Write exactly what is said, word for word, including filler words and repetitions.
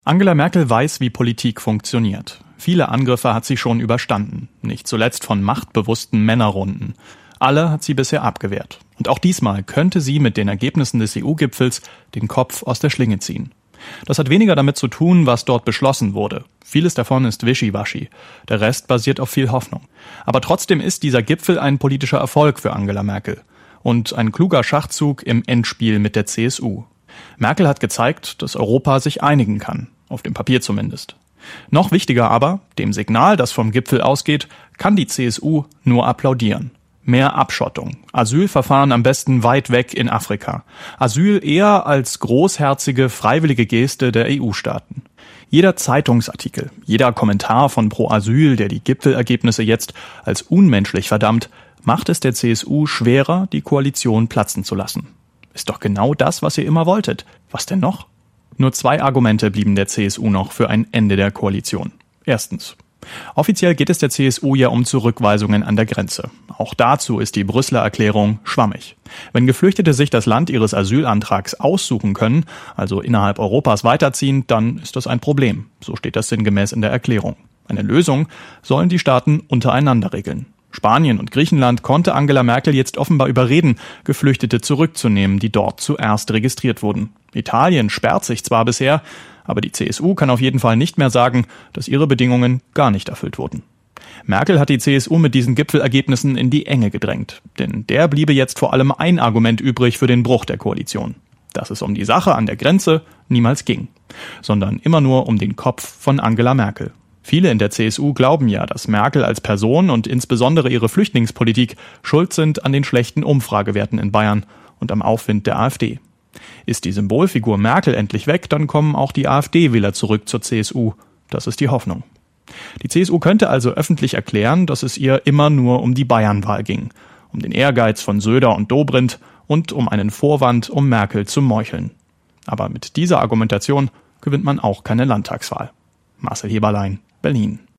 Angela Merkel weiß, wie Politik funktioniert. Viele Angriffe hat sie schon überstanden, nicht zuletzt von machtbewussten Männerrunden. Alle hat sie bisher abgewehrt. Und auch diesmal könnte sie mit den Ergebnissen des E U-Gipfels den Kopf aus der Schlinge ziehen. Das hat weniger damit zu tun, was dort beschlossen wurde. Vieles davon ist wischiwaschi. Der Rest basiert auf viel Hoffnung. Aber trotzdem ist dieser Gipfel ein politischer Erfolg für Angela Merkel. Und ein kluger Schachzug im Endspiel mit der C S U. Merkel hat gezeigt, dass Europa sich einigen kann. Auf dem Papier zumindest. Noch wichtiger aber, dem Signal, das vom Gipfel ausgeht, kann die C S U nur applaudieren. Mehr Abschottung. Asylverfahren am besten weit weg in Afrika. Asyl eher als großherzige, freiwillige Geste der E U-Staaten. Jeder Zeitungsartikel, jeder Kommentar von Pro Asyl, der die Gipfelergebnisse jetzt als unmenschlich verdammt, macht es der C S U schwerer, die Koalition platzen zu lassen. Ist doch genau das, was ihr immer wolltet. Was denn noch? Nur zwei Argumente blieben der C S U noch für ein Ende der Koalition. Erstens. Offiziell geht es der C S U ja um Zurückweisungen an der Grenze. Auch dazu ist die Brüsseler Erklärung schwammig. Wenn Geflüchtete sich das Land ihres Asylantrags aussuchen können, also innerhalb Europas weiterziehen, dann ist das ein Problem. So steht das sinngemäß in der Erklärung. Eine Lösung sollen die Staaten untereinander regeln. Spanien und Griechenland konnte Angela Merkel jetzt offenbar überreden, Geflüchtete zurückzunehmen, die dort zuerst registriert wurden. Italien sperrt sich zwar bisher, aber die C S U kann auf jeden Fall nicht mehr sagen, dass ihre Bedingungen gar nicht erfüllt wurden. Merkel hat die C S U mit diesen Gipfelergebnissen in die Enge gedrängt, denn der bliebe jetzt vor allem ein Argument übrig für den Bruch der Koalition. Dass es um die Sache an der Grenze niemals ging, sondern immer nur um den Kopf von Angela Merkel. Viele in der C S U glauben ja, dass Merkel als Person und insbesondere ihre Flüchtlingspolitik schuld sind an den schlechten Umfragewerten in Bayern und am Aufwind der AfD. Ist die Symbolfigur Merkel endlich weg, dann kommen auch die AfD-Wähler zurück zur C S U. Das ist die Hoffnung. Die C S U könnte also öffentlich erklären, dass es ihr immer nur um die Bayernwahl ging, um den Ehrgeiz von Söder und Dobrindt und um einen Vorwand, um Merkel zu meucheln. Aber mit dieser Argumentation gewinnt man auch keine Landtagswahl. Marcel Heberlein, Berlin.